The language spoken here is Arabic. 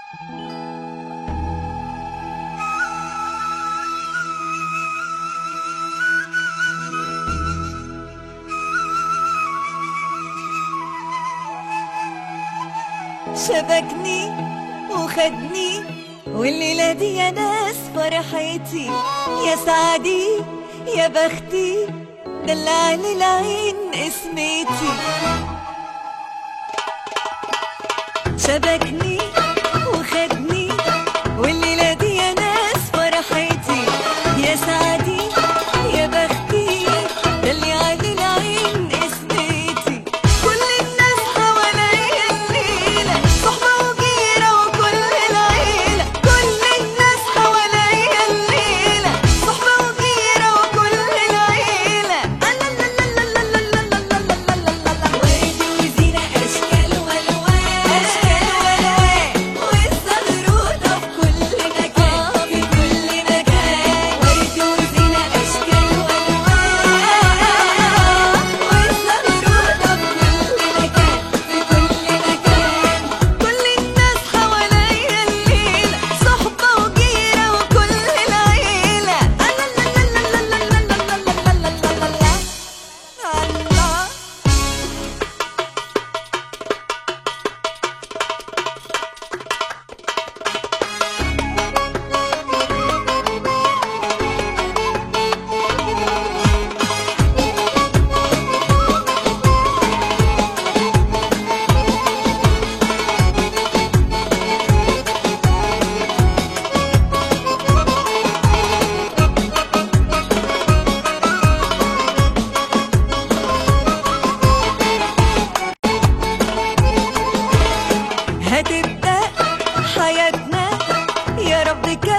شبكني وخدني والليلة دي يا ناس فرحتي، يا سعدي يا بختي دلعني العين اسمتي. شبكني وخدني والليلة دي يا ناس فرحتي، يا سعدي يا بختي دلعني العين اسمتي. كل الناس حواليا الليلة صحبة وجيرة وكل العيلة، كل الناس حواليا الليلة صحبة وجيرة وكل العيلة. ورد وزينة أشكال والوان، أشكال والوان والزغروطة في كل مكان، في كل مكان. ورد وزينة أشكال والوان والزغروطة في كل مكان، في كل مكان. كل الناس حواليا الليلة صحبة وجيرة وكل العيلة. الله هتبدأ حياتنا يا رب.